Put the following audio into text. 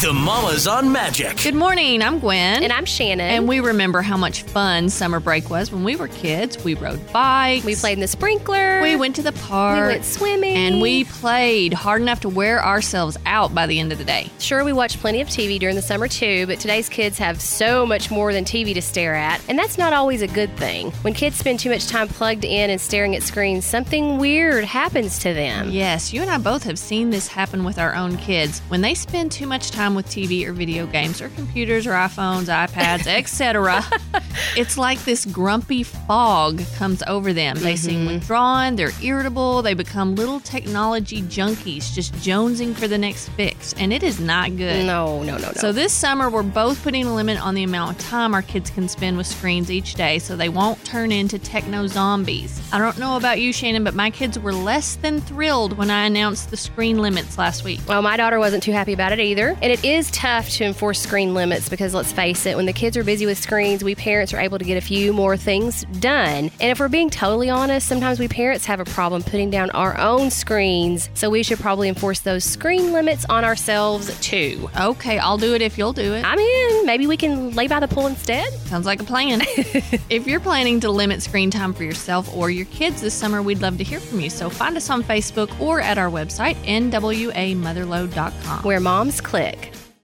The Mamas on Magic. Good morning, I'm Gwen. And I'm Shannon. And we remember how much fun summer break was when we were kids. We rode bikes. We played in the sprinkler. We went to the park. We went swimming. And we played hard enough to wear ourselves out by the end of the day. Sure, we watched plenty of TV during the summer too, but today's kids have so much more than TV to stare at, and that's not always a good thing. When kids spend too much time plugged in and staring at screens, something weird happens to them. Yes, you and I both have seen this happen with our own kids. When they spend too much time with TV or video games or computers or iPhones, iPads, etc., it's like this grumpy fog comes over them. They seem withdrawn, they're irritable, they become little technology junkies just jonesing for the next fix, and it is not good. No. So this summer, we're both putting a limit on the amount of time our kids can spend with screens each day so they won't turn into techno zombies. I don't know about you, Shannon, but my kids were less than thrilled when I announced the screen limits last week. Well, my daughter wasn't too happy about it either. And it is tough to enforce screen limits because, let's face it, when the kids are busy with screens, we parents are able to get a few more things done. And if we're being totally honest, sometimes we parents have a problem putting down our own screens, so we should probably enforce those screen limits on ourselves too. Okay, I'll do it if you'll do it. I'm in. Maybe we can lay by the pool instead. Sounds like a plan. If you're planning to limit screen time for yourself or your kids this summer, we'd love to hear from you. So find us on Facebook or at our website, nwamotherload.com. Where moms click.